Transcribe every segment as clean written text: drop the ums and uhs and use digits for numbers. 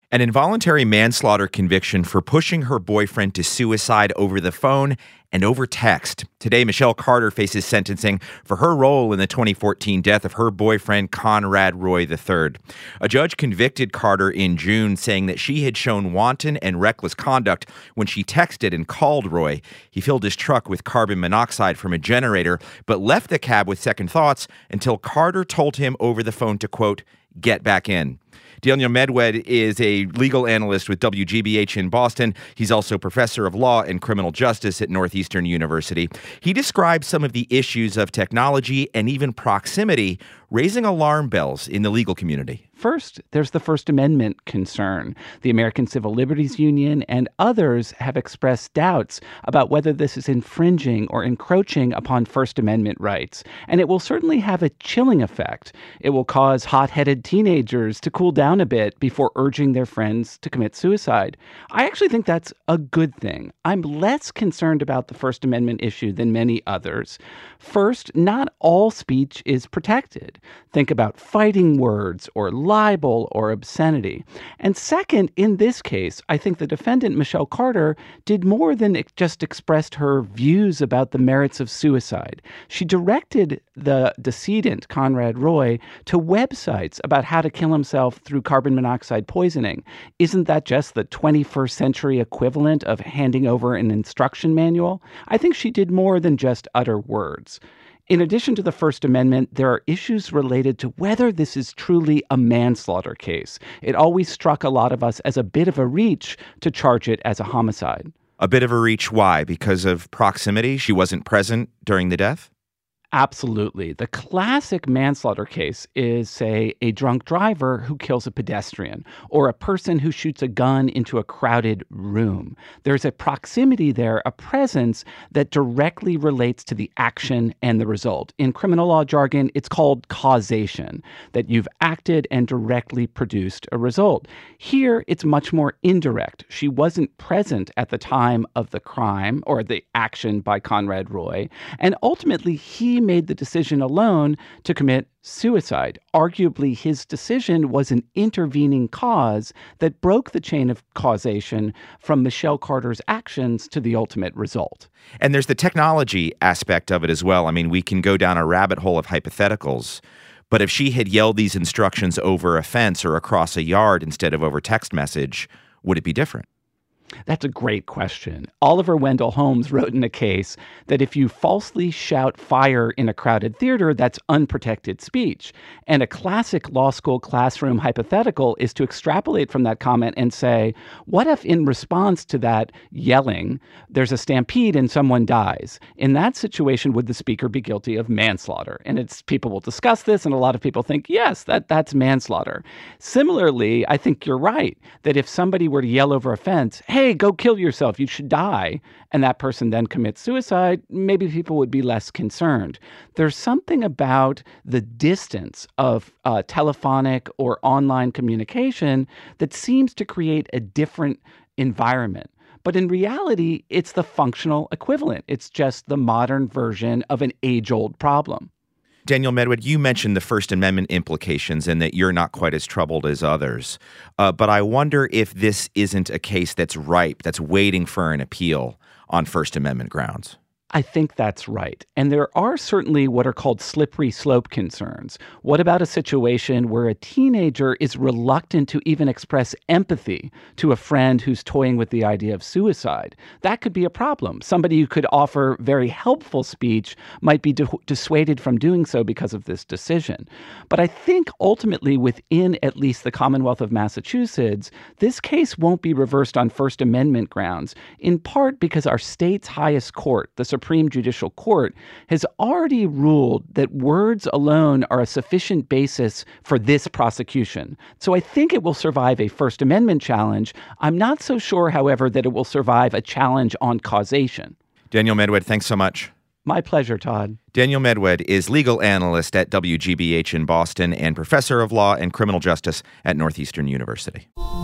An involuntary manslaughter conviction for pushing her boyfriend to suicide over the phone and over text. Today, Michelle Carter faces sentencing for her role in the 2014 death of her boyfriend, Conrad Roy III. A judge convicted Carter in June, saying that she had shown wanton and reckless conduct when she texted and called Roy. He filled his truck with carbon monoxide from a generator, but left the cab with second thoughts until Carter told him over the phone to, quote, get back in. Daniel Medwed is a legal analyst with WGBH in Boston. He's also professor of law and criminal justice at Northeastern University. He describes some of the issues of technology and even proximity raising alarm bells in the legal community. First, there's the First Amendment concern. The American Civil Liberties Union and others have expressed doubts about whether this is infringing or encroaching upon First Amendment rights. And it will certainly have a chilling effect. It will cause hot-headed teenagers to cool down a bit before urging their friends to commit suicide. I actually think that's a good thing. I'm less concerned about the First Amendment issue than many others. First, not all speech is protected. Think about fighting words or libel or obscenity. And second, in this case, I think the defendant, Michelle Carter, did more than just expressed her views about the merits of suicide. She directed the decedent, Conrad Roy, to websites about how to kill himself through carbon monoxide poisoning. Isn't that just the 21st century equivalent of handing over an instruction manual? I think she did more than just utter words. In addition to the First Amendment, there are issues related to whether this is truly a manslaughter case. It always struck a lot of us as a bit of a reach to charge it as a homicide. A bit of a reach, why? Because of proximity? She wasn't present during the death? Absolutely. The classic manslaughter case is, say, a drunk driver who kills a pedestrian or a person who shoots a gun into a crowded room. There's a proximity there, a presence that directly relates to the action and the result. In criminal law jargon, it's called causation, that you've acted and directly produced a result. Here, it's much more indirect. She wasn't present at the time of the crime or the action by Conrad Roy, and ultimately he made the decision alone to commit suicide. Arguably, his decision was an intervening cause that broke the chain of causation from Michelle Carter's actions to the ultimate result. And there's the technology aspect of it as well. I mean, we can go down a rabbit hole of hypotheticals, but if she had yelled these instructions over a fence or across a yard instead of over text message, would it be different? That's a great question. Oliver Wendell Holmes wrote in a case that if you falsely shout fire in a crowded theater, that's unprotected speech. And a classic law school classroom hypothetical is to extrapolate from that comment and say, what if in response to that yelling, there's a stampede and someone dies? In that situation, would the speaker be guilty of manslaughter? And people will discuss this, and a lot of people think, yes, that's manslaughter. Similarly, I think you're right, that if somebody were to yell over a fence, hey, go kill yourself, you should die, and that person then commits suicide, maybe people would be less concerned. There's something about the distance of telephonic or online communication that seems to create a different environment. But in reality, it's the functional equivalent. It's just the modern version of an age-old problem. Daniel Medwed, you mentioned the First Amendment implications and that you're not quite as troubled as others. But I wonder if this isn't a case that's ripe, that's waiting for an appeal on First Amendment grounds. I think that's right. And there are certainly what are called slippery slope concerns. What about a situation where a teenager is reluctant to even express empathy to a friend who's toying with the idea of suicide? That could be a problem. Somebody who could offer very helpful speech might be dissuaded from doing so because of this decision. But I think ultimately within at least the Commonwealth of Massachusetts, this case won't be reversed on First Amendment grounds, in part because our state's highest court, the Supreme Judicial Court, has already ruled that words alone are a sufficient basis for this prosecution. So I think it will survive a First Amendment challenge. I'm not so sure, however, that it will survive a challenge on causation. Daniel Medwed, thanks so much. My pleasure, Todd. Daniel Medwed is legal analyst at WGBH in Boston and professor of law and criminal justice at Northeastern University.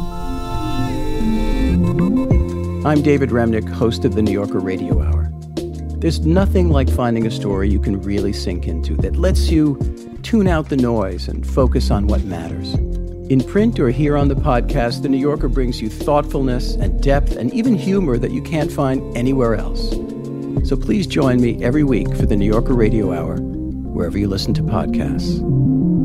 I'm David Remnick, host of the New Yorker Radio Hour. There's nothing like finding a story you can really sink into that lets you tune out the noise and focus on what matters. In print or here on the podcast, The New Yorker brings you thoughtfulness and depth and even humor that you can't find anywhere else. So please join me every week for The New Yorker Radio Hour, wherever you listen to podcasts.